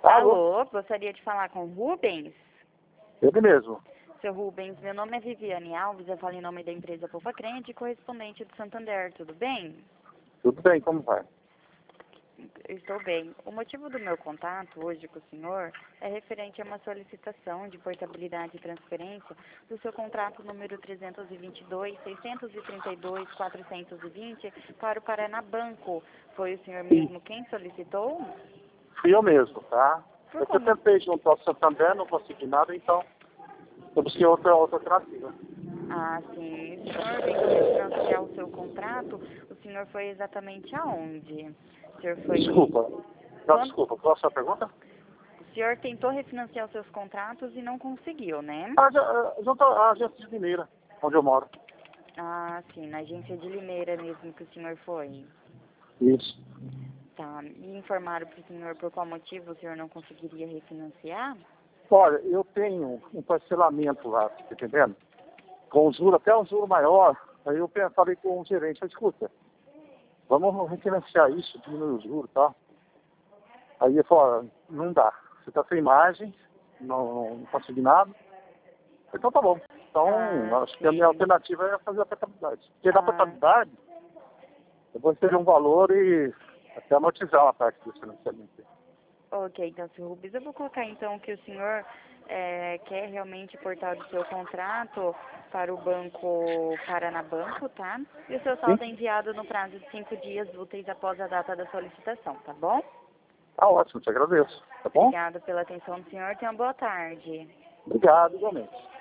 Alô? Alô, gostaria de falar com o Rubens. Ele mesmo. Seu Rubens, meu nome é Viviane Alves, eu falo em nome da empresa Poupa Crente, correspondente do Santander, tudo bem? Tudo bem, como vai? Eu estou bem. O motivo do meu contato hoje com o senhor é referente a uma solicitação de portabilidade e transferência do seu contrato número 322-632-420 para o Paraná Banco. Foi o senhor mesmo quem solicitou? Fui eu mesmo, tá? Por Eu como? tentei junto ao Santander, não consegui nada, então eu busquei outra alternativa. Ah, sim. O senhor tentou refinanciar o seu contrato, o senhor foi exatamente aonde? O senhor foi... Desculpa. Não, Quando... desculpa. Qual a sua pergunta? O senhor tentou refinanciar os seus contratos e não conseguiu, né? Junto à agência de Mineira, onde eu moro. Ah, sim, na agência de Limeira mesmo que o senhor foi. Isso. Tá. E informaram para o senhor por qual motivo o senhor não conseguiria refinanciar? Olha, eu tenho um parcelamento lá, tá entendendo? Com um juro, até um juro maior. Aí eu falei com o gerente, eu escuta, vamos refinanciar isso, diminuir o juro e tal. Aí ele falou, ó, não dá. Você está sem margem, não consegui nada. Então tá bom. Então, acho que a minha Sim. alternativa é fazer a portabilidade. Porque na Ah, portabilidade, eu vou receber um valor e até amortizar uma parte do financiamento. ok, então, senhor Rubens, eu vou colocar então que o senhor quer realmente portar o seu contrato para o Banco Paraná Banco, tá? E o seu Sim? saldo é enviado no prazo de 5 dias úteis após a data da solicitação, tá bom? Tá ótimo, te agradeço. Tá bom? Obrigada pela atenção do senhor, tenha uma boa tarde. Obrigado, igualmente.